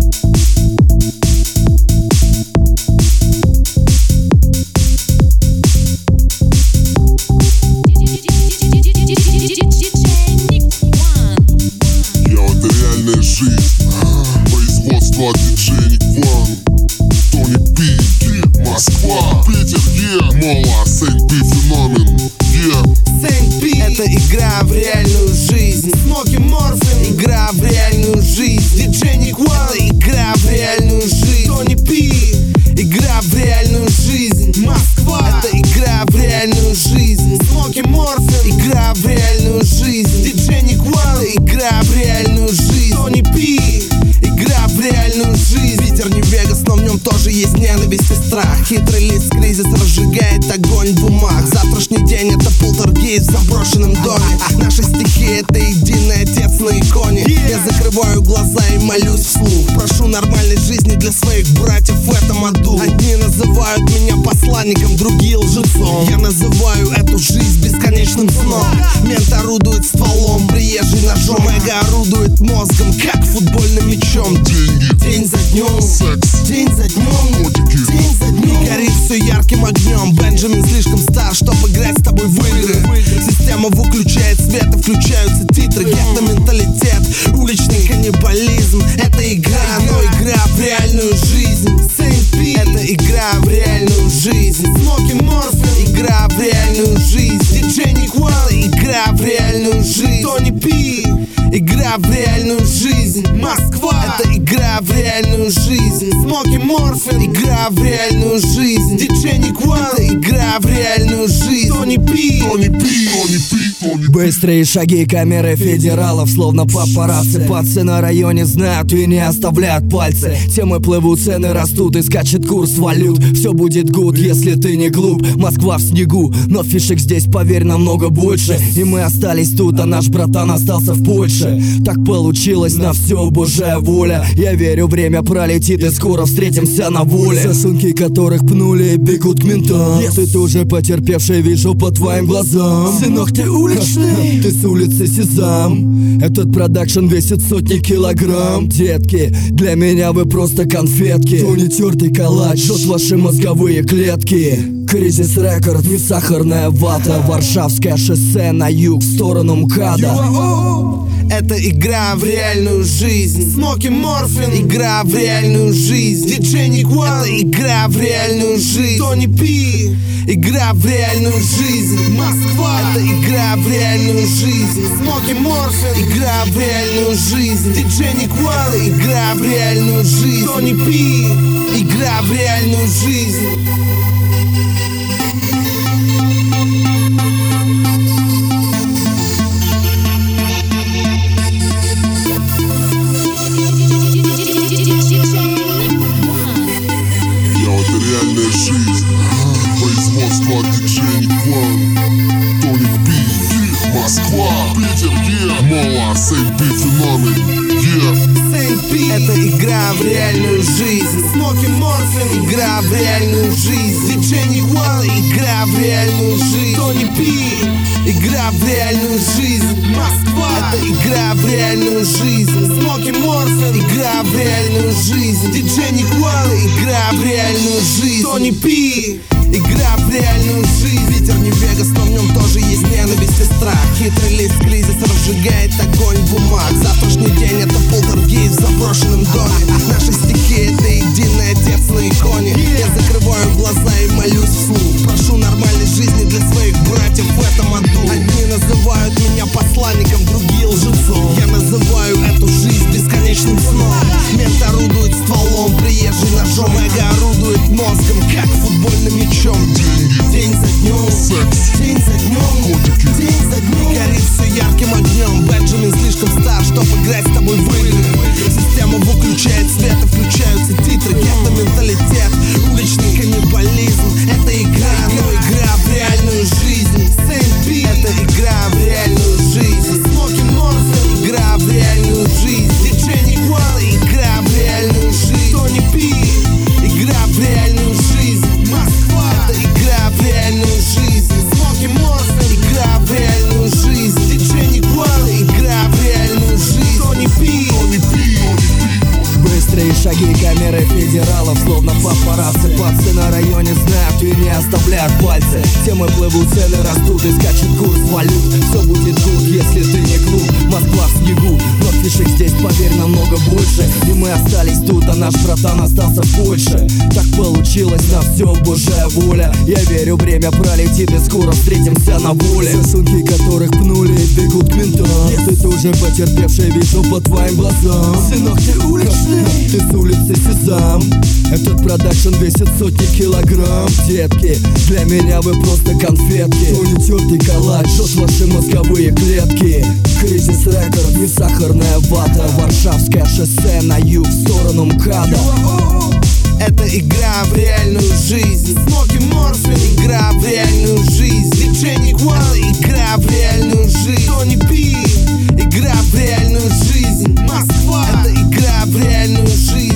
Производство DJ Nick One, Tony P, Москва, Питер, Мола, Saint P феномен, Saint P — это игра в реальную жизнь. Смоки Морфин — игра в реальную жизнь. DJ Nick One — это игра в реальную жизнь. Tony P — игра в реальную жизнь. Москва — это игра в реальную жизнь. Смоки Морфин — игра в реальную жизнь. DJ Nick One — это игра в реальную жизнь. Tony P — игра в реальную жизнь. Питер не Вегас, но в нем тоже есть ненависть и страх. Хитрый лист кризис разжигает огонь в умах. Завтрашний день — это полтергейст в заброшенном доме. Наши стихи — это единый отец на иконе. Я закрываю глаза и молюсь вслух. Прошу нормальной жизни для своих братьев в этом аду. Одни называют меня посланником, другие лжецом. Я называю эту жизнь бесконечным сном. Мент орудует стволом, приезжий ножом. Эго орудует мозгом, как футбольным мячом. деньги, День за днем, секс, день за днем, котики, день за днем. Горит все ярким огнем. Бенджамин слишком стар, чтобы играть с тобой в игры. Система выключает свет и включаются титры. Гетто-менталитет, уличный каннибализм. Это игра, но игра в реальную жизнь. Saint P — это игра в реальную жизнь. Смоки Морфин — игра в реальную жизнь. DJ Nick One — игра в реальную жизнь. Tony P — игра в реальную жизнь. Москва — это игра в реальную жизнь. Смоки Морфин — игра в реальную жизнь. DJ Nick One — это игра в реальную жизнь. Tony P — Tony P, Tony P, Tony P. Быстрые шаги камеры федералов, словно папарацци. Пацы на районе знают и не оставляют пальцы. Темы плывут, цены растут и скачет курс валют. Все будет гуд, если ты не глуп. Москва в снегу, но фишек здесь, поверь, намного больше. И мы остались тут, а наш братан остался в Польше. Так получилось, на все божья воля. Я верю, время пролетит и скоро встретимся на воле. Сосунки, которых пнули, бегут к ментам. Ты тоже потерпевший, вижу по твоим глазам. Сынок, ты уличный, ты с улицы Сезам. Этот продакшн весит сотни килограмм. Детки, для меня вы просто конфетки. То не тертый калач, жжет ваши мозговые клетки. Кризис рекорд, не сахарная вата. Варшавское шоссе на юг, в сторону МКАДа. Это игра в реальную жизнь. Смоки Морфин — игра в реальную жизнь. DJ Nick One — это игра в реальную жизнь. Tony P — игра в реальную жизнь. Москва — это игра в реальную жизнь. Смоки Морфин — игра в реальную жизнь. DJ Nick One — игра в реальную жизнь. Tony P — игра в реальную жизнь. Реальная жизнь, производство DJ Nick One, Tony P, Москва, Питер, Мола, Saint P феномен, Saint P — это игра в реальную жизнь. Смоки Морфин — игра в реальную жизнь. DJ Nick One — игра в реальную жизнь. Tony P — игра в реальную жизнь. Москва — это игра в реальную жизнь. Смоки Морфин — игра в реальную жизнь. DJ Nick One — игра в реальную жизнь. Tony P — игра в реальную жизнь. Питер не Вегас, но в нем тоже есть ненависть и страх. Хитрый лист кризис разжигает огонь в умах. Завтрашний день — это полтергейст в заброшенном доме. Наши стихи — это единый отец на иконе. Я закрываю глаза и молюсь вслух. Прошу нормальной жизни для своих братьев в этом аду. Одни называют меня посланником, другие лжецом. Я называю эту жизнь бесконечным сном. Мент орудует стволом, приезжий ножом. Эго орудует мозгом, как футбольным мячом. День за днем, секс, день за днем, котики, день за днем. Горит все ярким огнем. Бенджамин слишком стар, чтобы играть с тобой в игры. Система выключает свет и включаются титры. Гетто-менталитет, уличный каннибализм. Это игра, но игра в реальную жизнь. Saint P — это игра в реальную жизнь. Смоки Морфин — игра в реальную жизнь. DJ Nick One — игра в реальную жизнь. Tony P — игра в реальную жизнь. Москва — это игра в реальную жизнь. Смоки Морфин — игра в реальную жизнь. DJ Nick One — игра в реальную жизнь. Tony P — Твои шаги камеры федералов, словно папарацци. Пацаны на районе знают и не оставляют пальцы. Темы плывут, цены растут и скачет курс валют. Все будет гуд, если ты не глуп. Москва в снегу, но фишек здесь, поверь, намного больше. И мы остались тут, а наш братан остался в Польше. Так получилось, на все божья воля. Я верю, время пролетит и скоро встретимся на воле. Сосунки, которых пнули, бегут к ментам. Ты тоже потерпевший, вижу по твоим глазам. Сынок, ты уличный, ты с улицы Сезам. Этот продакшн весит сотни килограмм. Детки, для меня вы просто конфетки. Но не тертый калач, жжет ваши мозговые клетки. Кризис рекорд, не сахарная вата. Варшавское шоссе на юг в сторону МКАДа. Это игра в реальную жизнь. Смоки Морфин, игра в реальную жизнь. Диджей Гуал, игра в реальную жизнь. Тони Пи, игра в реальную жизнь. Москва, это игра в реальную жизнь.